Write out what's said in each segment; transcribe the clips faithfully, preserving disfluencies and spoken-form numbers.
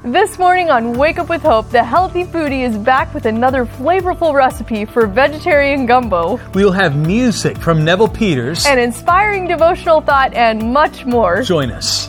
This morning on Wake Up with Hope, the Healthy Foodie is back with another flavorful recipe for vegetarian gumbo. We will have music from Neville Peters. An inspiring devotional thought and much more. Join us.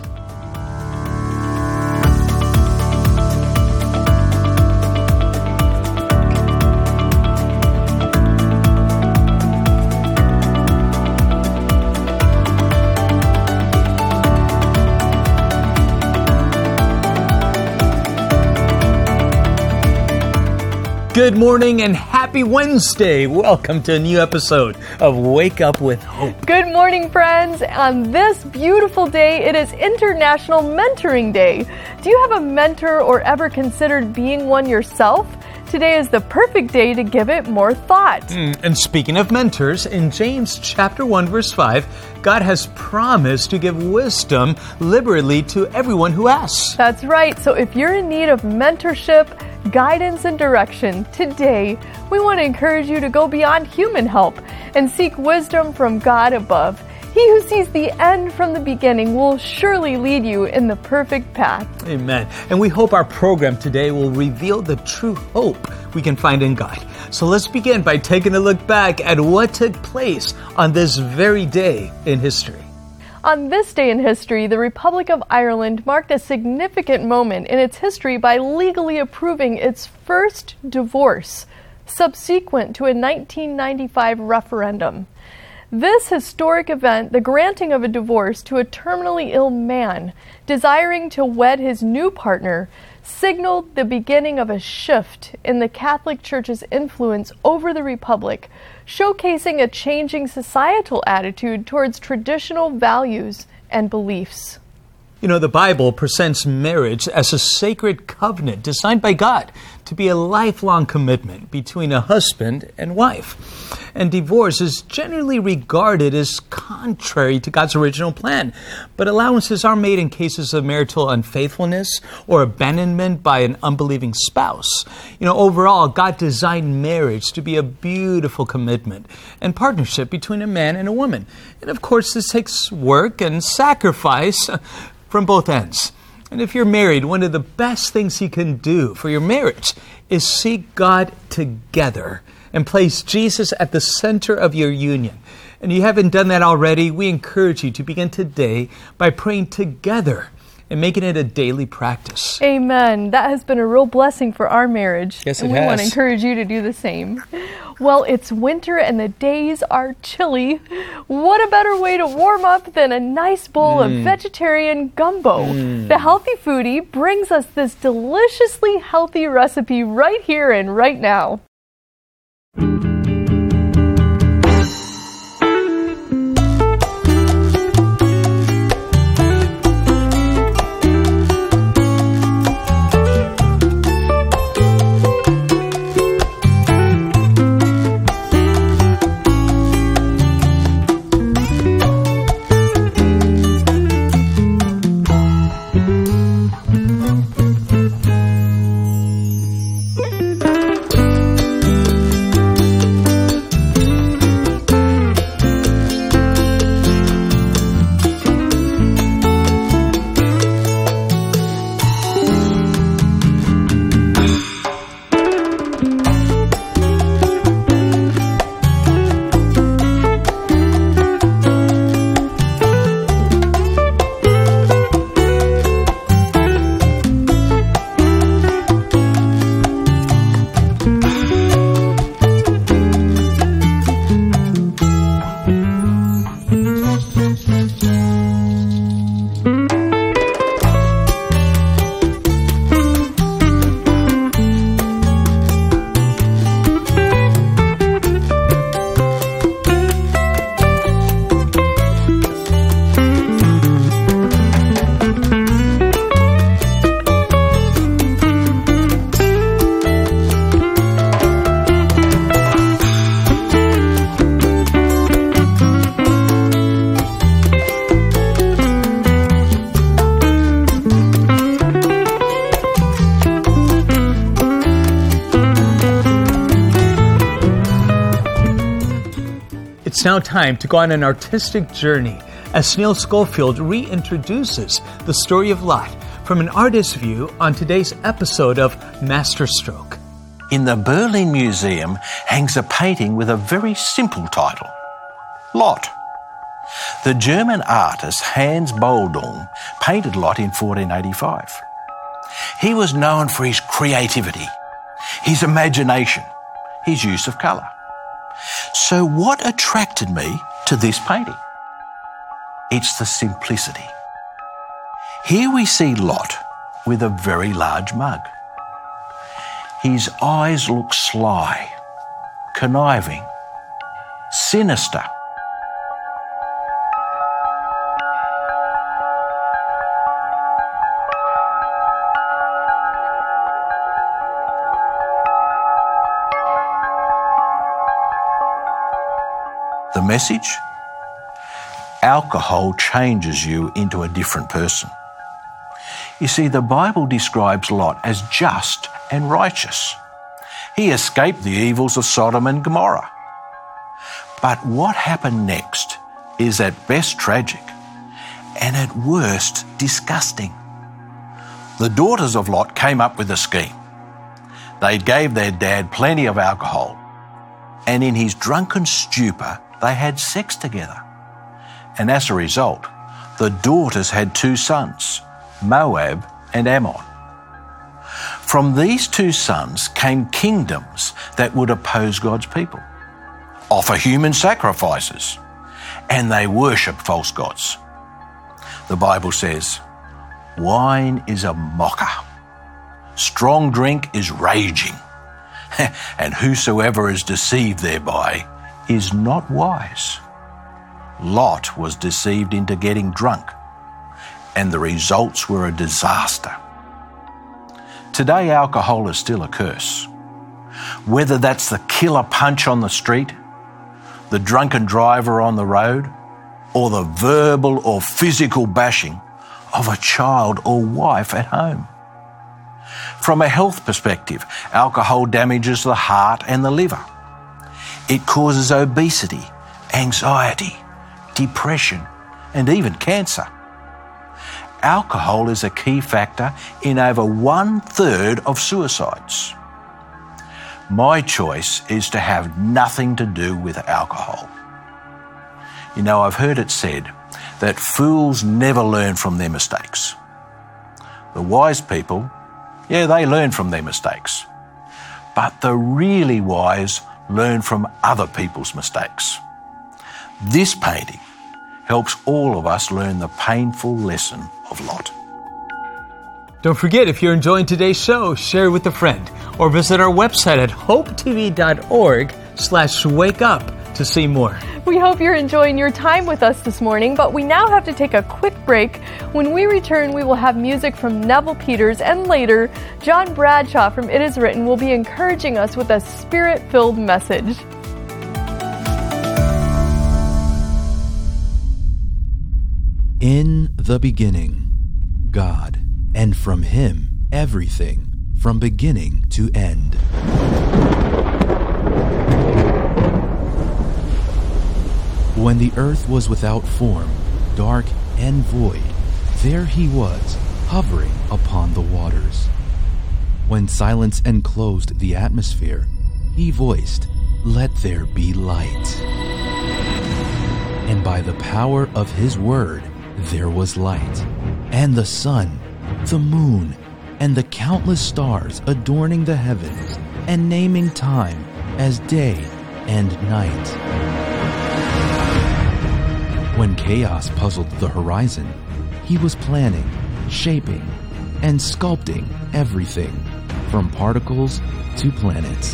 Good morning and happy Wednesday. Welcome to a new episode of Wake Up with Hope. Good morning, friends. On this beautiful day, it is International Mentoring Day. Do you have a mentor or ever considered being one yourself? Today is the perfect day to give it more thought. Mm, and speaking of mentors, in James chapter one, verse five, God has promised to give wisdom liberally to everyone who asks. That's right. So if you're in need of mentorship, guidance, and direction, today we want to encourage you to go beyond human help and seek wisdom from God above. He who sees the end from the beginning will surely lead you in the perfect path. Amen. And we hope our program today will reveal the true hope we can find in God. So let's begin by taking a look back at what took place on this very day in history. On this day in history, the Republic of Ireland marked a significant moment in its history by legally approving its first divorce, subsequent to a nineteen ninety-five referendum. This historic event, the granting of a divorce to a terminally ill man desiring to wed his new partner, signaled the beginning of a shift in the Catholic Church's influence over the Republic, showcasing a changing societal attitude towards traditional values and beliefs. You know, the Bible presents marriage as a sacred covenant designed by God to be a lifelong commitment between a husband and wife. And divorce is generally regarded as contrary to God's original plan. But allowances are made in cases of marital unfaithfulness or abandonment by an unbelieving spouse. You know, overall, God designed marriage to be a beautiful commitment and partnership between a man and a woman. And of course, this takes work and sacrifice from both ends. And if you're married, one of the best things you can do for your marriage is seek God together and place Jesus at the center of your union. And you haven't done that already, we encourage you to begin today by praying together and making it a daily practice. Amen. That has been a real blessing for our marriage. Yes, it and we has. want to encourage you to do the same. Well, it's winter and the days are chilly. What a better way to warm up than a nice bowl mm. of vegetarian gumbo? Mm. The Healthy Foodie brings us this deliciously healthy recipe right here and right now. It's now time to go on an artistic journey as Neil Schofield reintroduces the story of Lot from an artist's view on today's episode of Masterstroke. In the Berlin Museum hangs a painting with a very simple title, Lot. The German artist Hans Boldung painted Lot in fourteen eighty-five. He was known for his creativity, his imagination, his use of colour. So what attracted me to this painting? It's the simplicity. Here we see Lot with a very large mug. His eyes look sly, conniving, sinister. The message? Alcohol changes you into a different person. You see, the Bible describes Lot as just and righteous. He escaped the evils of Sodom and Gomorrah. But what happened next is at best tragic and at worst disgusting. The daughters of Lot came up with a scheme. They gave their dad plenty of alcohol, and in his drunken stupor, they had sex together. And as a result, the daughters had two sons, Moab and Ammon. From these two sons came kingdoms that would oppose God's people, offer human sacrifices, and they worship false gods. The Bible says, wine is a mocker, strong drink is raging, and whosoever is deceived thereby is not wise. Lot was deceived into getting drunk, and the results were a disaster. Today, alcohol is still a curse. Whether that's the killer punch on the street, the drunken driver on the road, or the verbal or physical bashing of a child or wife at home. From a health perspective, alcohol damages the heart and the liver. It causes obesity, anxiety, depression, and even cancer. Alcohol is a key factor in over one third of suicides. My choice is to have nothing to do with alcohol. You know, I've heard it said that fools never learn from their mistakes. The wise people, yeah, they learn from their mistakes. But the really wise learn from other people's mistakes. This painting helps all of us learn the painful lesson of Lot. Don't forget, if you're enjoying today's show, share it with a friend or visit our website at hopetv.org slash wake up to see more. We hope you're enjoying your time with us this morning, but we now have to take a quick break. When we return, we will have music from Neville Peters, and later, John Bradshaw from It Is Written will be encouraging us with a spirit-filled message. In the beginning, God, and from Him everything, from beginning to end. When the earth was without form, dark and void, there He was, hovering upon the waters. When silence enclosed the atmosphere, He voiced, "Let there be light." And by the power of His word, there was light, and the sun, the moon, and the countless stars adorning the heavens and naming time as day and night. When chaos puzzled the horizon, He was planning, shaping, and sculpting everything, from particles to planets.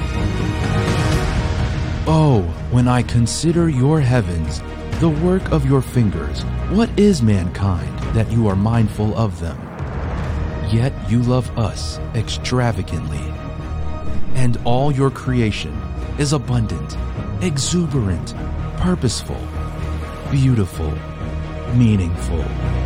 Oh, when I consider your heavens, the work of your fingers, what is mankind that you are mindful of them? Yet you love us extravagantly. And all your creation is abundant, exuberant, purposeful, beautiful, meaningful.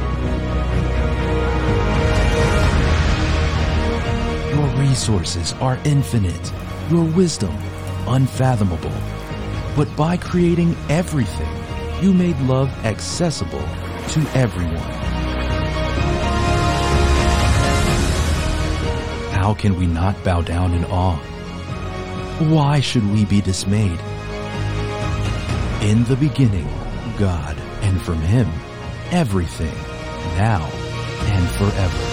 Your resources are infinite, your wisdom unfathomable. But by creating everything, you made love accessible to everyone. how can we not bow down in awe? Why should we be dismayed? In the beginning, God, and from Him, everything, now and forever.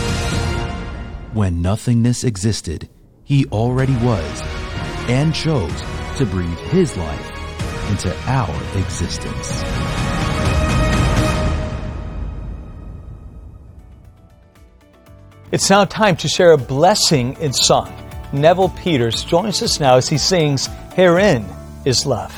When nothingness existed, He already was, and chose to breathe His life into our existence. It's now time to share a blessing in song. Neville Peters joins us now as he sings, "Herein is Love."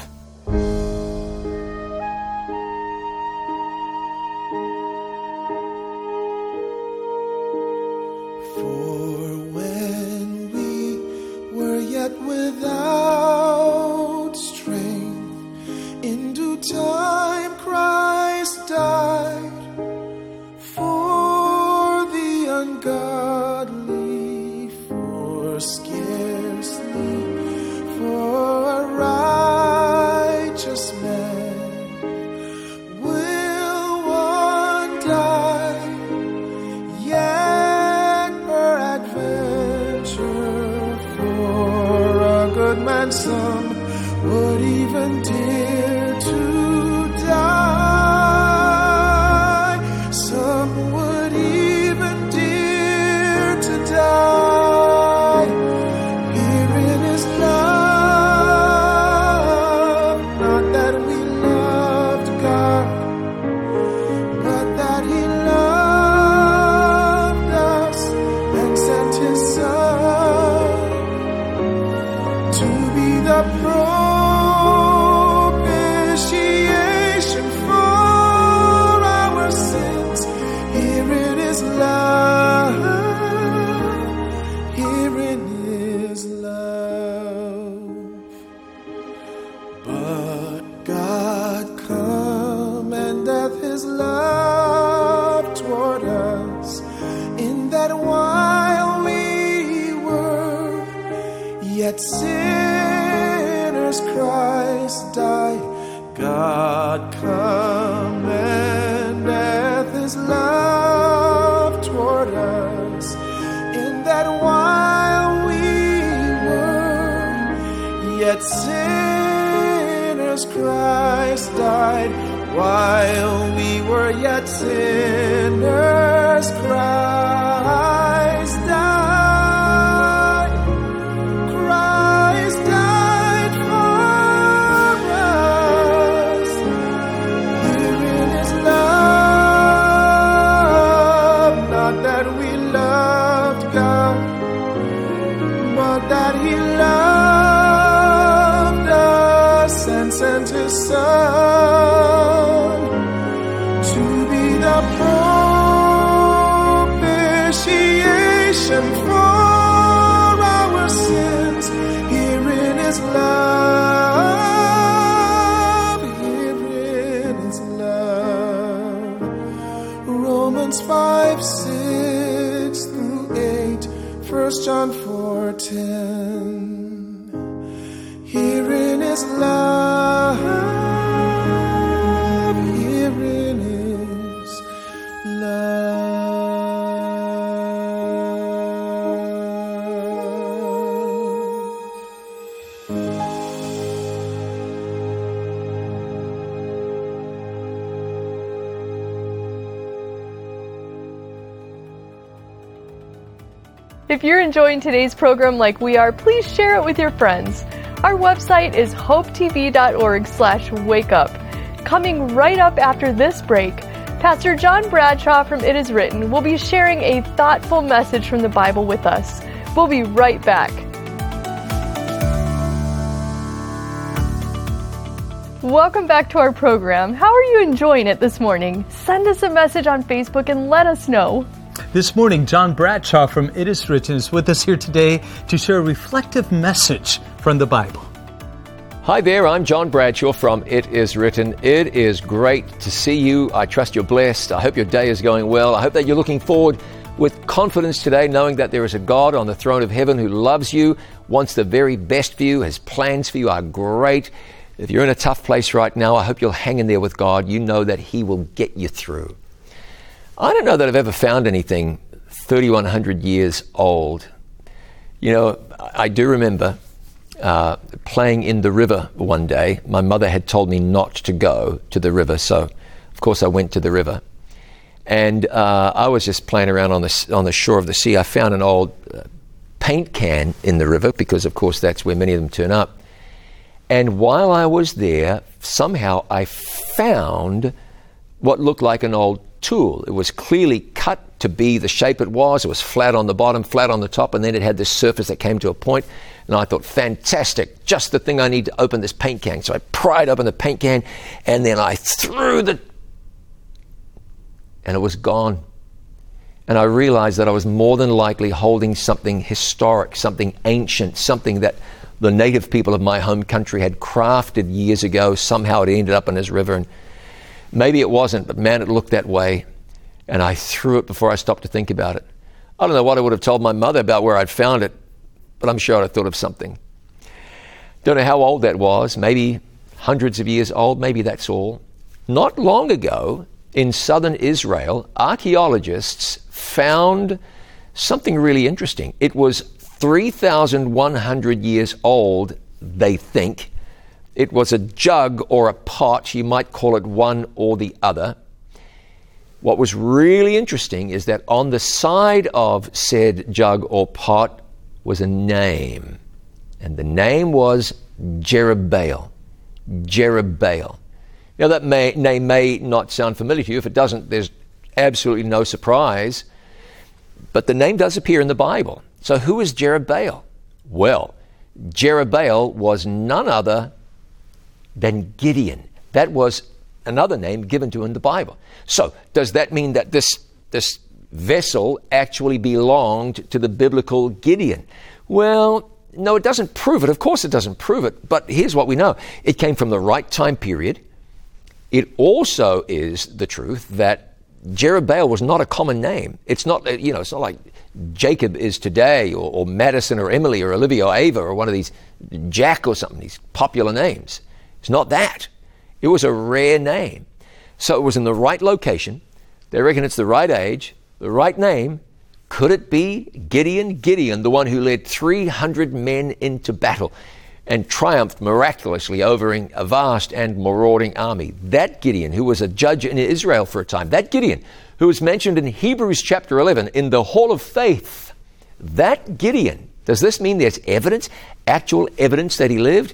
If you're enjoying today's program like we are, please share it with your friends. Our website is hopetv.org slash wake up. Coming right up after this break, Pastor John Bradshaw from It Is Written will be sharing a thoughtful message from the Bible with us. We'll be right back. Welcome back to our program. How are you enjoying it this morning? Send us a message on Facebook and let us know. This morning, John Bradshaw from It Is Written is with us here today to share a reflective message from the Bible. Hi there, I'm John Bradshaw from It Is Written. It is great to see you. I trust you're blessed. I hope your day is going well. I hope that you're looking forward with confidence today, knowing that there is a God on the throne of heaven who loves you, wants the very best for you. His plans for you are great. If you're in a tough place right now, I hope you'll hang in there with God. You know that He will get you through. I don't know that I've ever found anything thirty-one hundred years old You know, I do remember uh, playing in the river one day. My mother had told me not to go to the river, so of course I went to the river. And uh, I was just playing around on the, on the shore of the sea. I found an old uh, paint can in the river, because of course that's where many of them turn up. And while I was there, somehow I found what looked like an old tool. It was clearly cut to be the shape it was. It was flat on the bottom, flat on the top, and then it had this surface that came to a point. And I thought, fantastic, just the thing I need to open this paint can. So I pried open the paint can, and then I threw the... and it was gone. And I realized that I was more than likely holding something historic, something ancient, something that the native people of my home country had crafted years ago. Somehow it ended up in this river, and maybe it wasn't, but man, it looked that way. And I threw it before I stopped to think about it. I don't know what I would have told my mother about where I'd found it, but I'm sure I'd have thought of something. Don't know how old that was, maybe hundreds of years old, maybe that's all. Not long ago, in southern Israel, archaeologists found something really interesting. It was three thousand one hundred years old, they think. It was a jug or a pot, you might call it one or the other. What was really interesting is that on the side of said jug or pot was a name, and the name was Jerubbaal. Jerubbaal. Now that may, name may not sound familiar to you. If it doesn't, there's absolutely no surprise. But the name does appear in the Bible. So who is Jerubbaal? Well, Jerubbaal was none other than Gideon. That was another name given to him in the Bible. So does that mean that this, this vessel actually belonged to the biblical Gideon? Well, no, it doesn't prove it. Of course it doesn't prove it. But here's what we know. It came from the right time period. It also is the truth that Jerubbaal was not a common name. It's not, you know, it's not like Jacob is today, or, or Madison or Emily or Olivia or Ava or one of these Jack or something, these popular names. It's not that. It was a rare name. So it was in the right location. They reckon it's the right age, the right name. Could it be Gideon? Gideon, the one who led three hundred men into battle and triumphed miraculously over a vast and marauding army. That Gideon, who was a judge in Israel for a time, that Gideon, who was mentioned in Hebrews chapter eleven in the Hall of Faith, that Gideon, does this mean there's evidence, actual evidence that he lived?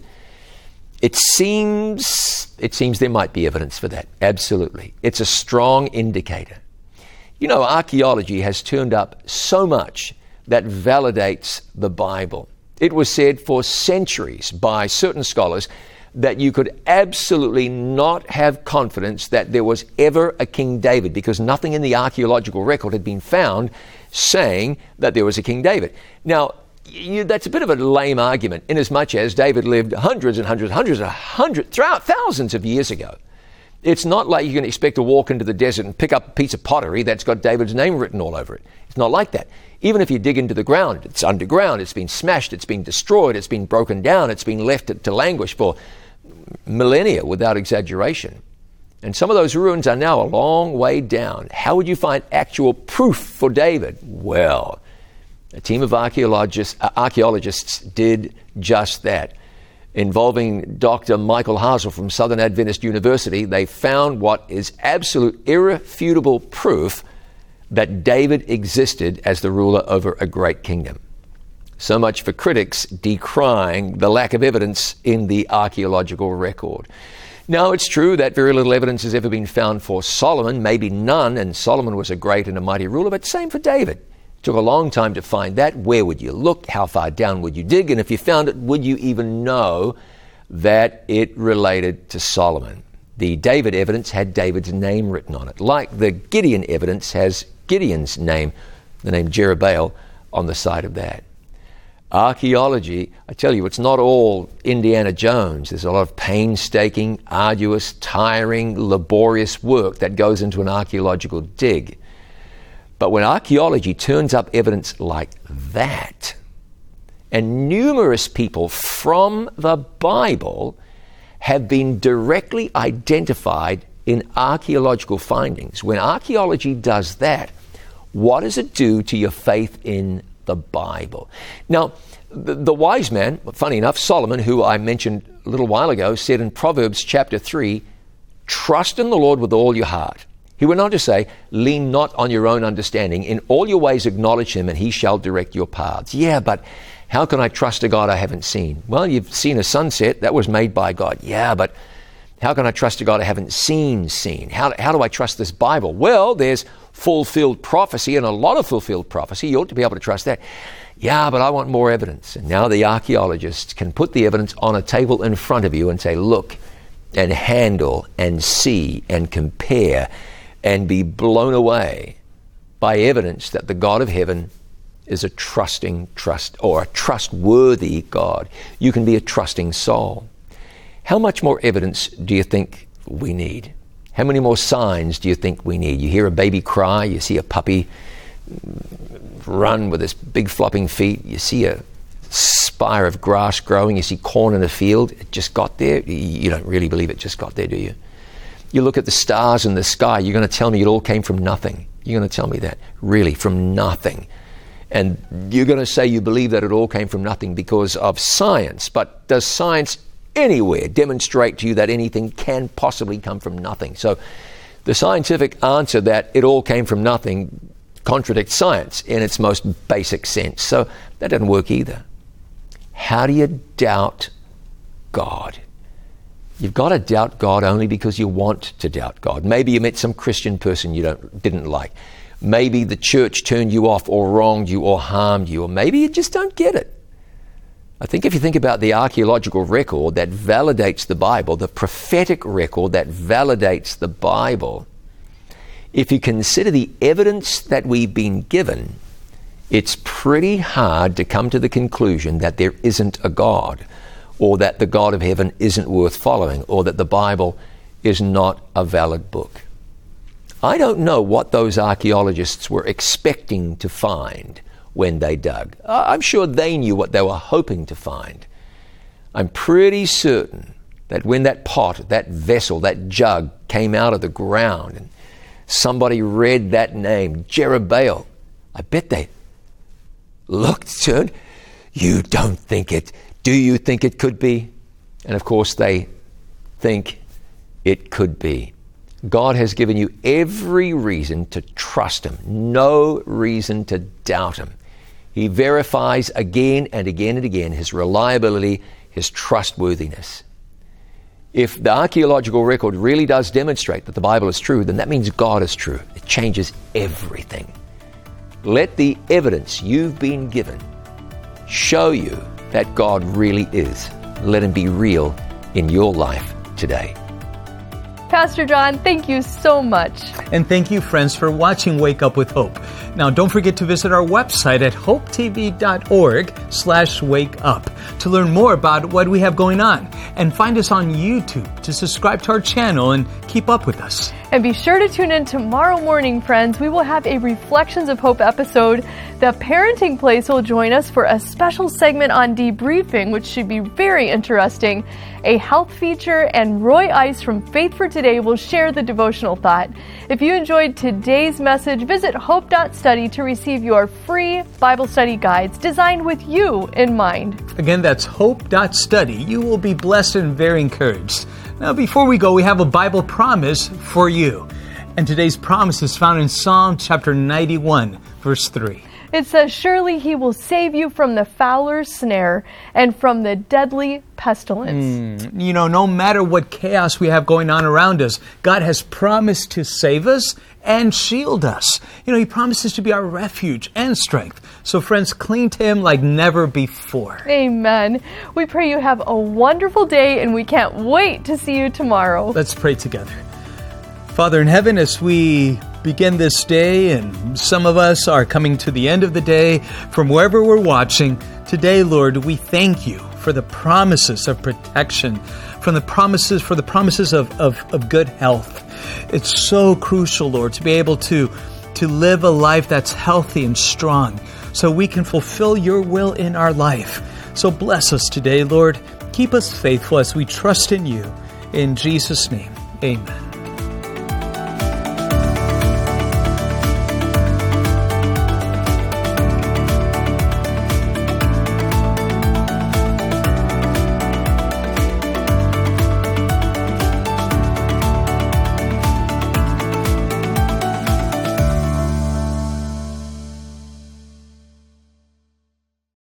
It seems, it seems there might be evidence for that, absolutely. It's a strong indicator. You know, archaeology has turned up so much that validates the Bible. It was said for centuries by certain scholars that you could absolutely not have confidence that there was ever a King David, because nothing in the archaeological record had been found saying that there was a King David. Now, you, that's a bit of a lame argument, in as much as David lived hundreds and hundreds, hundreds and hundreds, throughout thousands of years ago. It's not like you can expect to walk into the desert and pick up a piece of pottery that's got David's name written all over it. It's not like that. Even if you dig into the ground, it's underground, it's been smashed, it's been destroyed, it's been broken down, it's been left to, to languish for millennia without exaggeration. And some of those ruins are now a long way down. How would you find actual proof for David? Well, a team of archaeologists, uh, archaeologists did just that. Involving Doctor Michael Hasel from Southern Adventist University, they found what is absolute irrefutable proof that David existed as the ruler over a great kingdom. So much for critics decrying the lack of evidence in the archaeological record. Now, it's true that very little evidence has ever been found for Solomon, maybe none, and Solomon was a great and a mighty ruler, but same for David. It took a long time to find that. Where would you look? How far down would you dig? And if you found it, would you even know that it related to Solomon? The David evidence had David's name written on it, like the Gideon evidence has Gideon's name, the name Jerubbaal, on the side of that. Archaeology, I tell you, it's not all Indiana Jones. There's a lot of painstaking, arduous, tiring, laborious work that goes into an archaeological dig. But when archaeology turns up evidence like that, and numerous people from the Bible have been directly identified in archaeological findings, when archaeology does that, what does it do to your faith in the Bible. Now, the, the wise man, funny enough, Solomon, who I mentioned a little while ago, said in Proverbs chapter three, trust in the Lord with all your heart. He went on to say, lean not on your own understanding. In all your ways acknowledge him, and he shall direct your paths. Yeah, but how can I trust a God I haven't seen? Well, you've seen a sunset. That was made by God. Yeah, but how can I trust a God I haven't seen seen? How, how do I trust this Bible? Well, there's fulfilled prophecy, and a lot of fulfilled prophecy. You ought to be able to trust that. Yeah, but I want more evidence. And now the archaeologists can put the evidence on a table in front of you and say, look, and handle, and see, and compare, and be blown away by evidence that the God of heaven is a trusting trust or a trustworthy God. You can be a trusting soul. How much more evidence do you think we need? How many more signs do you think we need? You hear a baby cry, you see a puppy run with its big flopping feet, you see a spire of grass growing, you see corn in a field, it just got there. You don't really believe it just got there, do you? You look at the stars in the sky, you're going to tell me it all came from nothing. You're going to tell me that, really, from nothing. And you're going to say you believe that it all came from nothing because of science. But does science anywhere demonstrate to you that anything can possibly come from nothing? So the scientific answer that it all came from nothing contradicts science in its most basic sense. So that doesn't work either. How do you doubt God? You've got to doubt God only because you want to doubt God. Maybe you met some Christian person you don't didn't like. Maybe the church turned you off or wronged you or harmed you, or maybe you just don't get it. I think if you think about the archaeological record that validates the Bible, the prophetic record that validates the Bible, if you consider the evidence that we've been given, it's pretty hard to come to the conclusion that there isn't a God, or that the God of heaven isn't worth following, or that the Bible is not a valid book. I don't know what those archaeologists were expecting to find when they dug. I'm sure they knew what they were hoping to find. I'm pretty certain that when that pot, that vessel, that jug came out of the ground and somebody read that name, Jerubbaal, I bet they looked, turned, you don't think it, do you think it could be? And of course they think it could be. God has given you every reason to trust him, no reason to doubt him. He verifies again and again and again his reliability, his trustworthiness. If the archaeological record really does demonstrate that the Bible is true, then that means God is true. It changes everything. Let the evidence you've been given show you that God really is. Let him be real in your life today. Pastor John, thank you so much. And thank you, friends, for watching Wake Up with Hope. Now, don't forget to visit our website at hopetv.org slash wake up to learn more about what we have going on. And find us on YouTube to subscribe to our channel and keep up with us. And be sure to tune in tomorrow morning, friends. We will have a Reflections of Hope episode. The Parenting Place will join us for a special segment on debriefing, which should be very interesting. A health feature, and Roy Ice from Faith for Today will share the devotional thought. If you enjoyed today's message, visit hope dot study to receive your free Bible study guides designed with you in mind. Again, that's hope dot study. You will be blessed and very encouraged. Now, before we go, we have a Bible promise for you. And today's promise is found in Psalm chapter ninety-one, verse three. It says, surely he will save you from the fowler's snare and from the deadly pestilence. Mm, you know, no matter what chaos we have going on around us, God has promised to save us and shield us. You know, he promises to be our refuge and strength. So friends, cling to him like never before. Amen. We pray you have a wonderful day, and we can't wait to see you tomorrow. Let's pray together. Father in heaven, as we begin this day, and some of us are coming to the end of the day from wherever we're watching, today, Lord, we thank you for the promises of protection, from the promises, for the promises of, of, of good health. It's so crucial, Lord, to be able to, to live a life that's healthy and strong so we can fulfill your will in our life. So bless us today, Lord. Keep us faithful as we trust in you. In Jesus' name, amen.